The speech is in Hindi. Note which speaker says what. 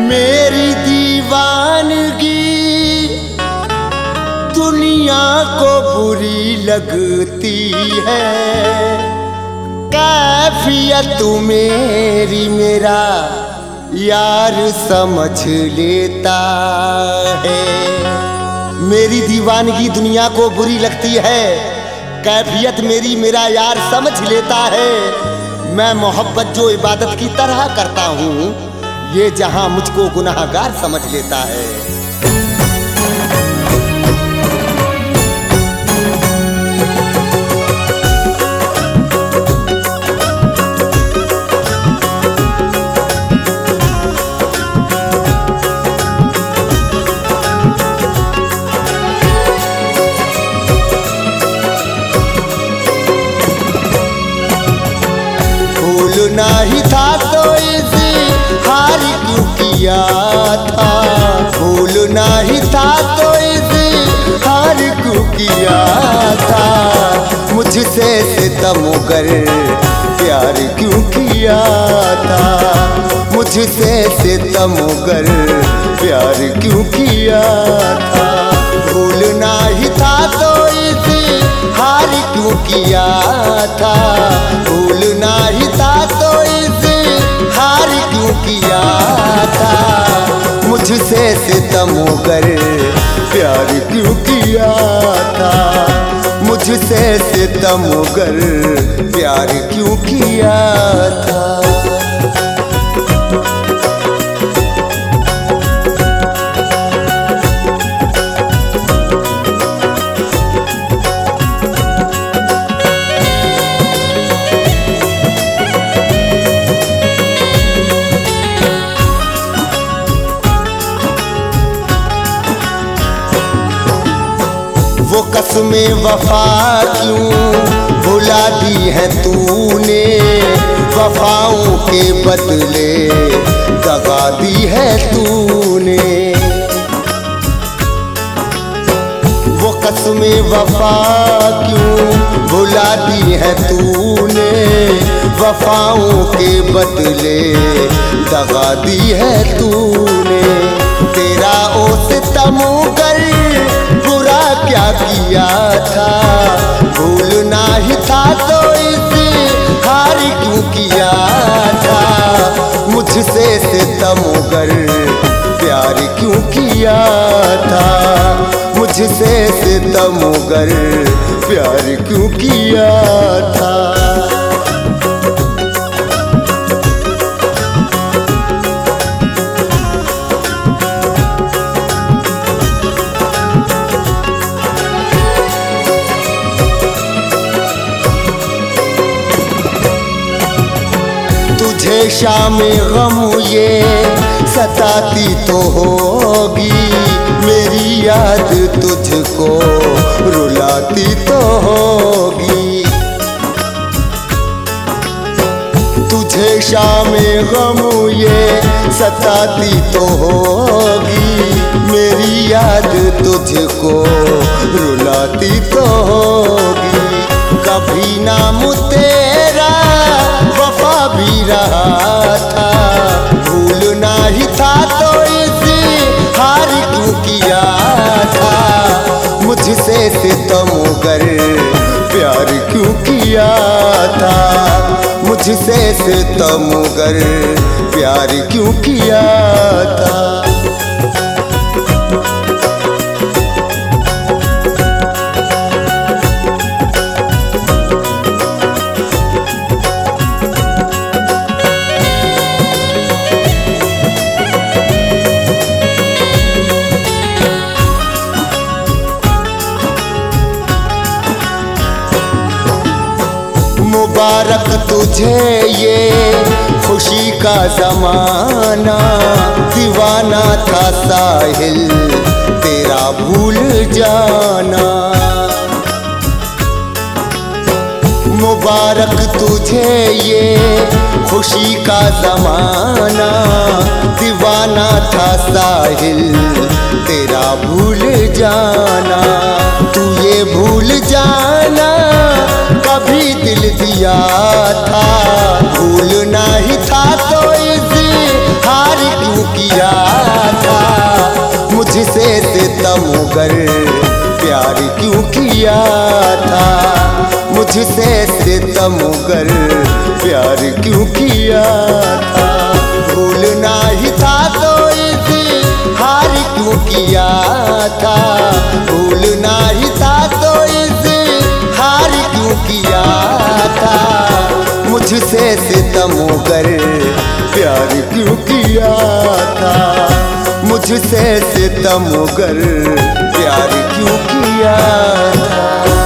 Speaker 1: मेरी दीवानगी दुनिया को बुरी लगती है, कैफियत मेरी मेरा यार समझ लेता है। मेरी दीवानगी दुनिया को बुरी लगती है, कैफियत मेरी मेरा यार समझ लेता है। मैं मोहब्बत जो इबादत की तरह करता हूँ, ये जहां मुझको गुनाहगार समझ लेता है। भूलना ही था तो इज़हार क्यों किया था, भूलना ही था तो इज़हार क्यों किया था। मुझसे सितमगर प्यार क्यों किया था, मुझसे सितमगर प्यार क्यों किया था। भूलना ही था तो इज़हार क्यों किया था, भूलना ही था तो इज़हार क्यों किया था। मुझसे सितमगर प्यार क्यों किया था, मुझसे सितमगर प्यार क्यों किया था। वो कसमें वफा क्यों भुला दी है तूने, वफाओं के बदले दगा दी है तूने। वो कसमें वफा क्यों भुला दी है तूने, वफाओं के बदले दगा दी है तूने। तेरा ओ सितमगर बुरा क्या किया था, भूलना ही था तो इज़हार क्यों किया था। मुझसे सितमगर प्यार क्यों किया था, मुझसे सितमगर प्यार क्यों किया था। तुझे शामे गम ये सताती तो होगी, मेरी याद तुझको रुलाती तो होगी। तुझे शामे गम ये सताती तो होगी, मेरी याद तुझको रुलाती तो होगी। कभी नाम तेरा वफा भी रहा था, भूलना ही था तो इज़हार क्यों किया था। मुझसे सितमगर प्यार क्यों किया था, मुझसे सितमगर प्यार क्यों किया था। मुबारक तुझे ये खुशी का ज़माना, दीवाना था साहिल तेरा भूल जाना। मुबारक तुझे ये खुशी का ज़माना, दीवाना था साहिल तेरा भूल जाना। तू ये भूल जाना कभी दिल दिया था, भूलना ही था तो इज़हार क्यों किया मुझसे सितमगर प्यार क्यों किया था। भूलना ही था तो इज़हार क्यों किया था। भूलना ही था तो इज़हार क्यों किया था। मुझसे सितमगर प्यार क्यों किया था। मुझसे सितमगर प्यार क्यों किया था।